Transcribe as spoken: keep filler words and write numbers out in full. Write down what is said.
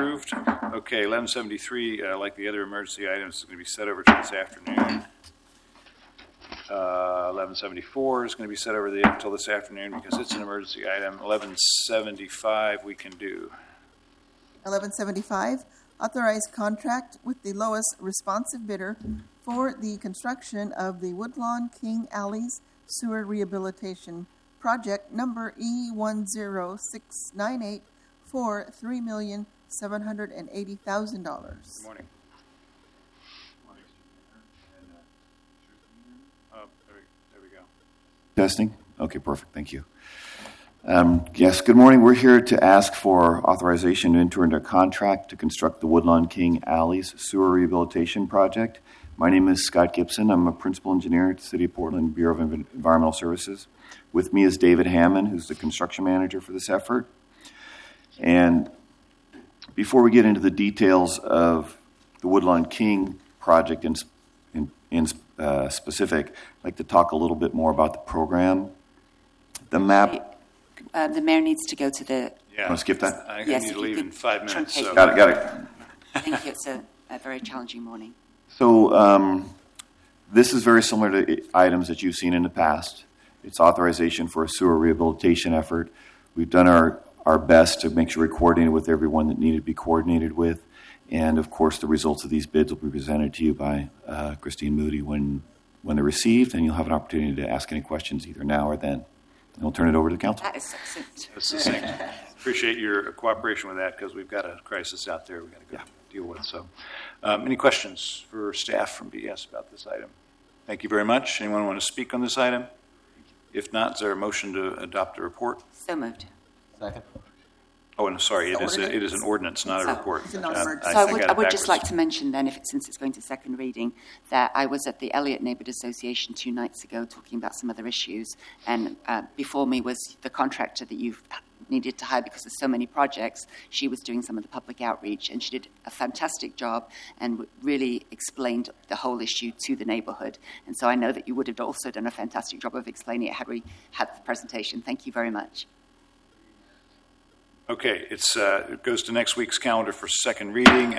approved. Okay, eleven seventy-three, uh, like the other emergency items, is going to be set over to this afternoon. Uh, eleven seventy-four is going to be set over the, until this afternoon because it's an emergency item. eleven seventy-five we can do. eleven seventy-five, authorize contract with the lowest responsive bidder for the construction of the Woodlawn King Alleys Sewer Rehabilitation Project number E one zero six nine eight for three million seven hundred eighty thousand dollars. Good morning. Oh, there we, there we go. Testing? Okay, perfect. Thank you. Um, yes, good morning. We're here to ask for authorization to enter into a contract to construct the Woodlawn King Alleys Sewer Rehabilitation Project. My name is Scott Gibson. I'm a principal engineer at the City of Portland Bureau of Environmental Services. With me is David Hammond, who's the construction manager for this effort. And before we get into the details of the Woodlawn King project in, in, in uh, specific, I'd like to talk a little bit more about the program. The map... Uh, the mayor needs to go to the... Yeah. Want to skip that? I Yes, need if to you leave could in five minutes. truncate So. Got it, got it. I think it's a, a very challenging morning. So um, this is very similar to items that you've seen in the past. It's authorization for a sewer rehabilitation effort. We've done our, our best to make sure we're coordinated with everyone that needed to be coordinated with. And, of course, the results of these bids will be presented to you by uh, Christine Moody when, when they're received, and you'll have an opportunity to ask any questions either now or then. And we'll turn it over to the council. That is succinct. That's succinct. Appreciate your cooperation with that because we've got a crisis out there we've got to go Yeah. deal with. So, um, any questions for staff from B S about this item? Thank you very much. Anyone want to speak on this item? If not, is there a motion to adopt the report? So moved. Second. Oh, and sorry, it It's is a, it is an ordinance, not a Oh. report. It's an Uh, emergency. So I think would, got I it would just backwards. like to mention then, if it, since it's going to second reading, that I was at the Elliott Neighbourhood Association two nights ago talking about some other issues, and uh, before me was the contractor that you've needed to hire because there's so many projects. She was doing some of the public outreach, and she did a fantastic job and really explained the whole issue to the neighbourhood. And so I know that you would have also done a fantastic job of explaining it had we had the presentation. Thank you very much. Okay, it's, uh, it goes to next week's calendar for second reading.